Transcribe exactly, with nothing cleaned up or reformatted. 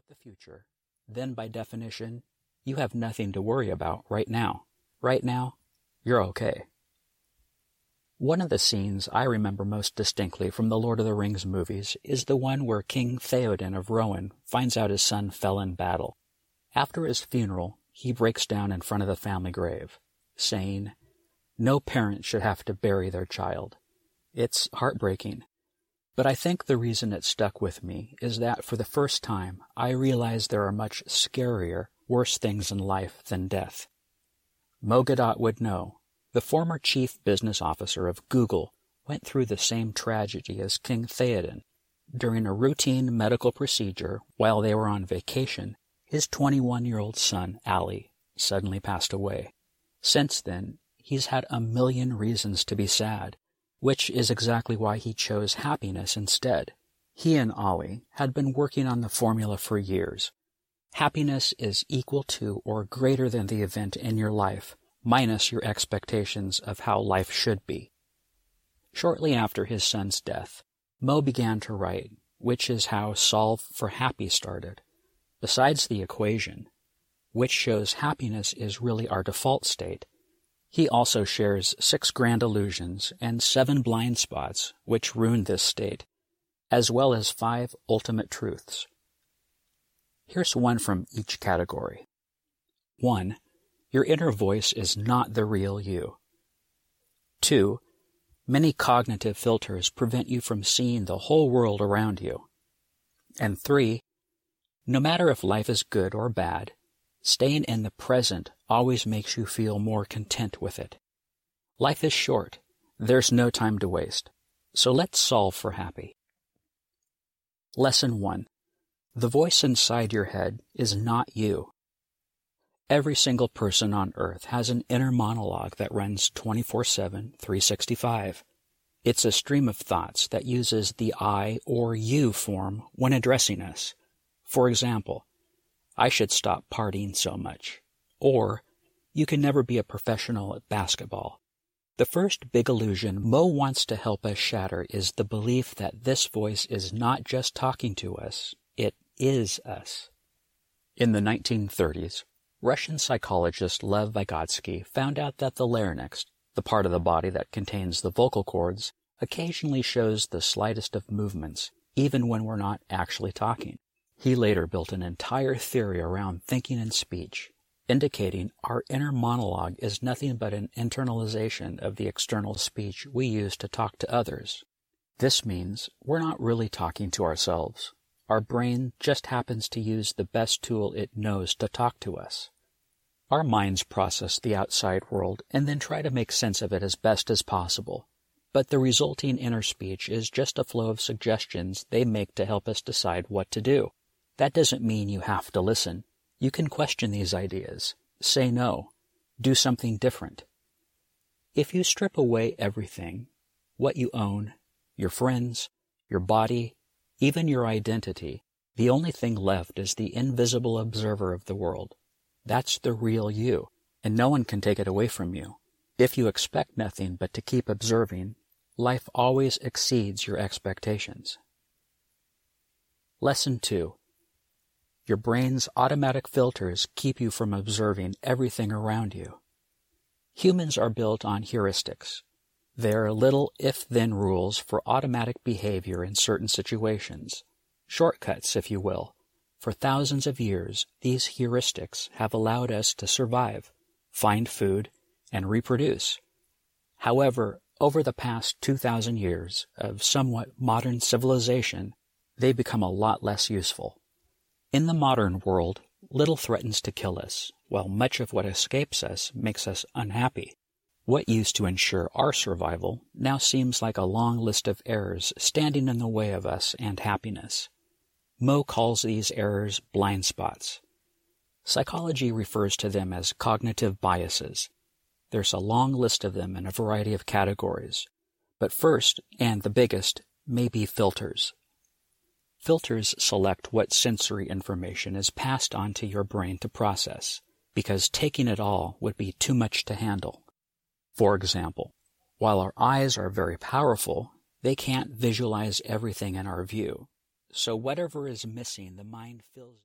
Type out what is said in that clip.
the future, then by definition, you have nothing to worry about right now. Right now, you're okay. One of the scenes I remember most distinctly from the Lord of the Rings movies is the one where King Theoden of Rohan finds out his son fell in battle. After his funeral, he breaks down in front of the family grave, saying, "No parent should have to bury their child." It's heartbreaking. But I think the reason it stuck with me is that for the first time, I realized there are much scarier, worse things in life than death. Mo Gadot would know. The former chief business officer of Google went through the same tragedy as King Theoden. During a routine medical procedure while they were on vacation, his twenty-one-year-old son, Ali, suddenly passed away. Since then, he's had a million reasons to be sad, which is exactly why he chose happiness instead. He and Ali had been working on the formula for years. Happiness is equal to or greater than the event in your life, minus your expectations of how life should be. Shortly after his son's death, Mo began to write, which is how Solve for Happy started. Besides the equation, which shows happiness is really our default state, he also shares six grand illusions and seven blind spots which ruin this state, as well as five ultimate truths. Here's one from each category. One, your inner voice is not the real you. Two, many cognitive filters prevent you from seeing the whole world around you. And three, no matter if life is good or bad, staying in the present always makes you feel more content with it. Life is short. There's no time to waste. So let's solve for happy. Lesson one. The voice inside your head is not you. Every single person on earth has an inner monologue that runs twenty-four seven, three sixty-five. It's a stream of thoughts that uses the I or you form when addressing us. For example, I should stop partying so much. Or, you can never be a professional at basketball. The first big illusion Mo wants to help us shatter is the belief that this voice is not just talking to us, it is us. In the nineteen thirties, Russian psychologist Lev Vygotsky found out that the larynx, the part of the body that contains the vocal cords, occasionally shows the slightest of movements, even when we're not actually talking. He later built an entire theory around thinking and speech, indicating our inner monologue is nothing but an internalization of the external speech we use to talk to others. This means we're not really talking to ourselves. Our brain just happens to use the best tool it knows to talk to us. Our minds process the outside world and then try to make sense of it as best as possible. But the resulting inner speech is just a flow of suggestions they make to help us decide what to do. That doesn't mean you have to listen. You can question these ideas, say no, do something different. If you strip away everything, what you own, your friends, your body, even your identity, the only thing left is the invisible observer of the world. That's the real you, and no one can take it away from you. If you expect nothing but to keep observing, life always exceeds your expectations. Lesson two. Your brain's automatic filters keep you from observing everything around you. Humans are built on heuristics. They're little if-then rules for automatic behavior in certain situations. Shortcuts, if you will. For thousands of years, these heuristics have allowed us to survive, find food, and reproduce. However, over the past two thousand years of somewhat modern civilization, they become a lot less useful. In the modern world, little threatens to kill us, while much of what escapes us makes us unhappy. What used to ensure our survival now seems like a long list of errors standing in the way of us and happiness. Mo calls these errors blind spots. Psychology refers to them as cognitive biases. There's a long list of them in a variety of categories. But first, and the biggest, may be filters. Filters select what sensory information is passed on to your brain to process, because taking it all would be too much to handle. For example, while our eyes are very powerful, they can't visualize everything in our view. So whatever is missing, the mind fills